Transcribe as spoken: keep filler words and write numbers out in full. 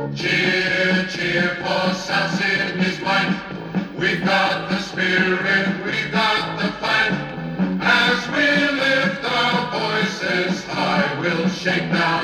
Cheer, cheer for South Sydney's might. We've got the spirit, we've got the fight. As we lift our voices high, we'll shake down